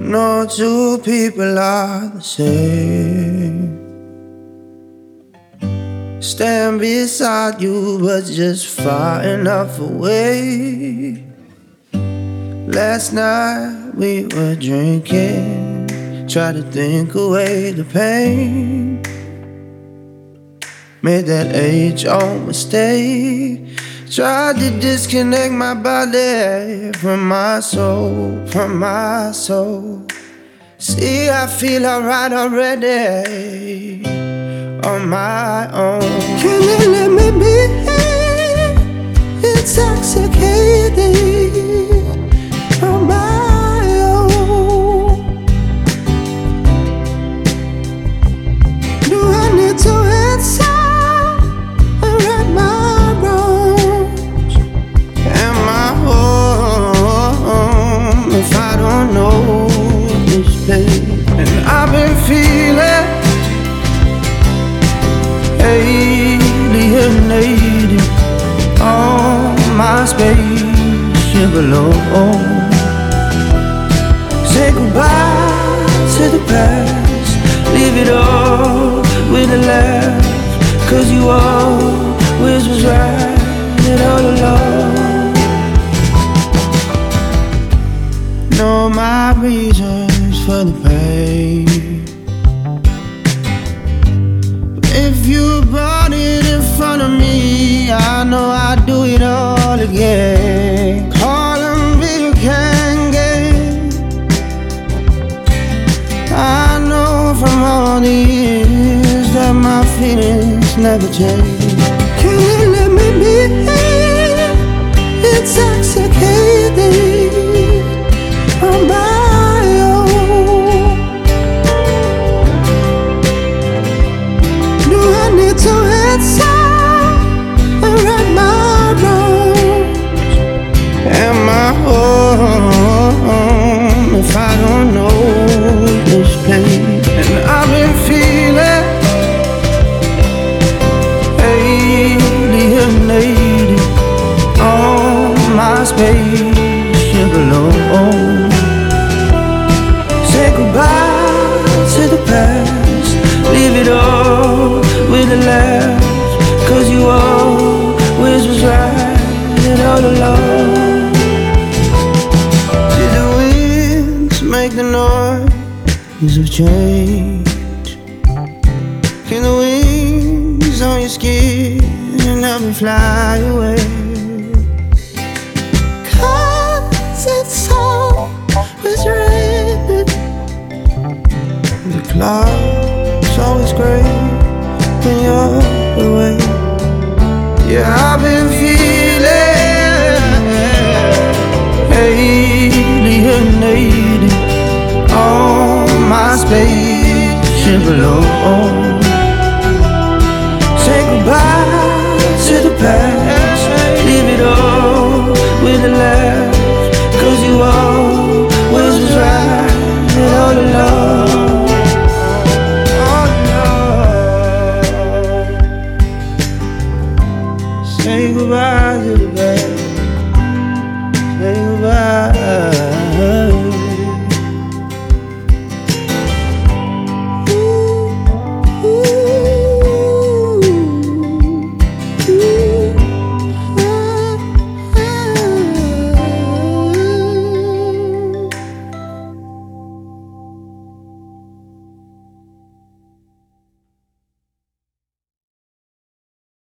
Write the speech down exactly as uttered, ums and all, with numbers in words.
No two people are the same. Stand beside you, but just far enough away. Last night we were drinking, try to think away the pain. Made that age-old mistake. Tried to disconnect my body from my soul, from my soul. See, I feel alright already on my own. Can you let me be intoxicated on my own? Do I need to answer? If I don't know this place, and I've been feeling alienated on my spaceship alone. Say goodbye to the past, leave it all with a laugh, 'cause you always was right all along. Know my reasons for the pain. If you brought it in front of me, I know I'd do it all again. Call them big can get. I know from all the years that my feelings never change. Can you let me be intoxicated on my own? Do I need to answer and right my wrongs? Am I home if I don't know this pain? And I've been feeling alienated on my spaceship alone. Say goodbye to the past, leave it all with a laugh, 'cause you always was right all along. Did the winds make the noise of change? Can the wings on your skin help me fly away? 'Cause it's always raining, the clouds always gray when you're away. Yeah, I've been feeling alienated on my spaceship alone.